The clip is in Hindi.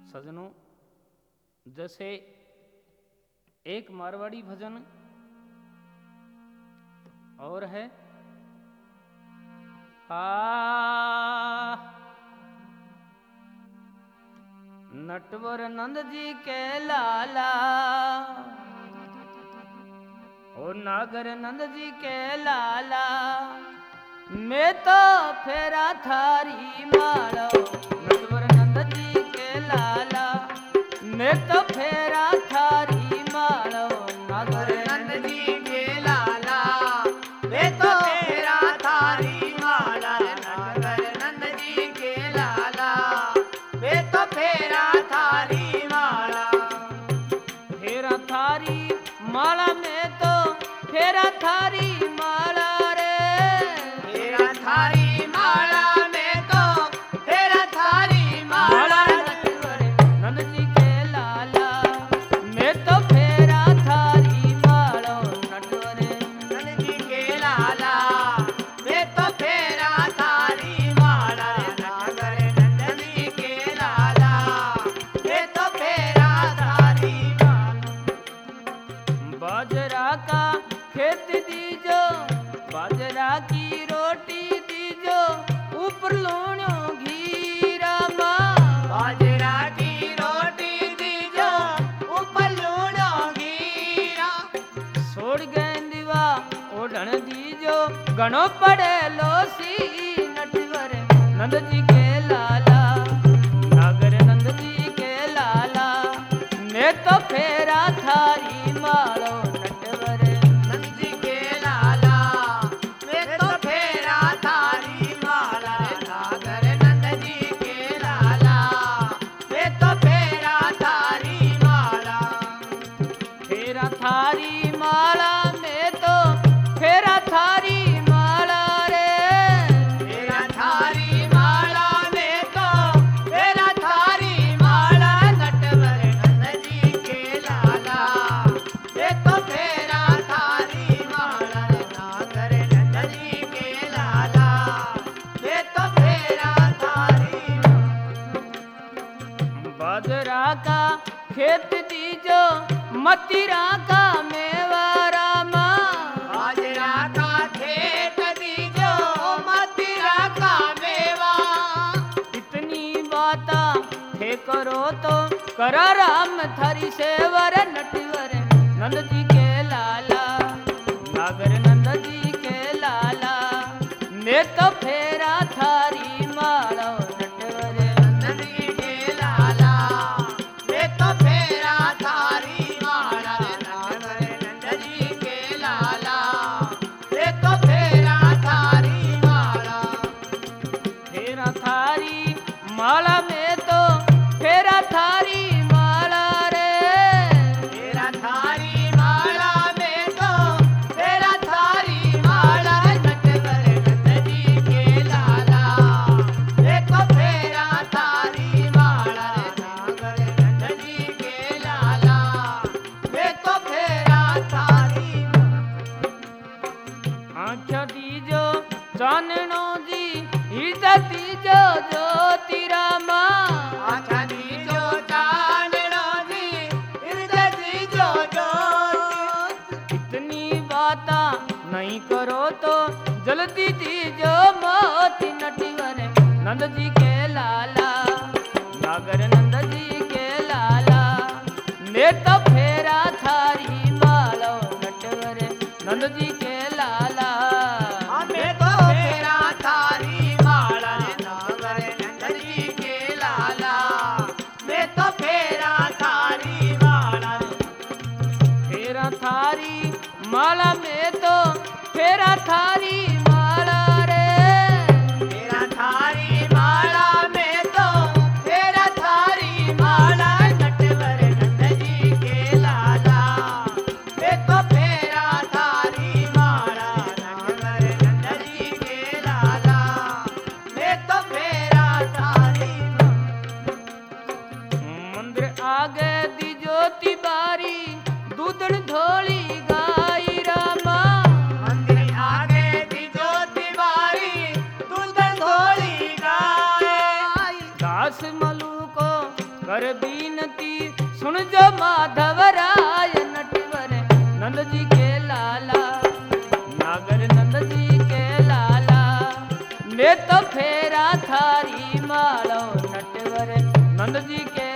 सजनों, जैसे एक मारवाड़ी भजन और है, नटवर नंद जी के लाला और नागर नंद जी के लाला, मैं तो फेरा थारी मारो। नटवर नंद जी के लाला, मैं तो फेरा थारी मारो। नागर नंद जी के लाला, मैं तो फेरा थारी माला। नागर नंद जी के लाला, मैं तो फेरा थारी माला। फेरा थारी माला में तो फेरा थारी माला रे। फेरा थारी माला में तो फेरा थारी माला। नटवर नंद जी के लाला, मैं तो फेरा थारी मालो। नटवर नंद जी के लाला, मैं तो फेरा थारी माला। नागर नंद जी के लाला, मैं तो फेरा थारी माला। बाजरा का खेत दीजो, बाजरा की रोटी दीजो, ऊपर लूणो घीरा माँ। बाजरा की रोटी दीजो, ऊपर लूणो घीरा। छोड़ गेंदवा ओढ़न दीजो, घणो पड़े लोसी। नटवर नंद जी के लाला, नागर नंद जी के लाला, मैं तो फेरा थारी मारो। नटवर नंद जी के लाला, मैं तो फेरा थारी माला। नागर नंद जी के लाला, मैं तो फेरा थारी माला। फेरा थारी माला में तो फेरा थारी माला रे। फेरा थारी माला में तो फेरा थारी माला। नटवर नंद जी के लाला, मैं तो फेरा थारी माला। नागर नंद जी के लाला, मैं तो फेरा थारी माला। बाजरा का खेत दीजो, मतीरा का मेवारा माँ। बाजरा का खेत दीजो, मतीरा का मेवा। इतनी बाता थे करो तो करा राम थारी सेवर। नटवर नंद जी के लाला, नागर नंद जी के लाला, मैं तो फेरा थारी मारो। नटवर नंद जी के लाला, मैं तो फेरा थारी माला। नागर नंद जी के लाला, मैं तो फेरा थारी माला। फेरा थारी माला में तो फेरा थारी माला रे। फेरा थारी माला में तो फेरा थारी माला। नटवर नंद जी के लाला, मैं तो फेरा थारी माला। नागर नंद जी के लाला, मैं तो फेरा थारी आँख दीजो चाननो जी, हृदय दीजो ज्योतिरा माँ। आँखा दीजो चांदनो जी, हृदय दीजो ज्योति। इतनी बाता नहीं करो तो जल्दी दीजो मोती। नटवर नंद जी के लाला, नागर नंद जी के लाला, मैं तो फेरा थारी मालो। नटवर नंद जी के लाला, मैं तो फेरा थारी माला। नागर नंद जी के लाला, मैं तो फेरा थारी माला। फेरा थारी माला में तो फेरा थारी माला रे। फेरा थारी माला में तो फेरा थारी माला। नटवर नंद जी के लाला, मैं तो फेरा थारी माला। नटवर नंद जी के लाला, मैं तो फेरा थारी मंदिर आगे दी ज्योति बारी, दूधन धोली गाई रामा। मंदिर आगे दी ज्योति बारी, दूध धोली गाय। दास मलू को कर बीनती सुन जो माधवराय नटवर नंद जी के लाला नागर नंद जी के लाला मैं तो फेरा थारी मालो नटवर नंद जी के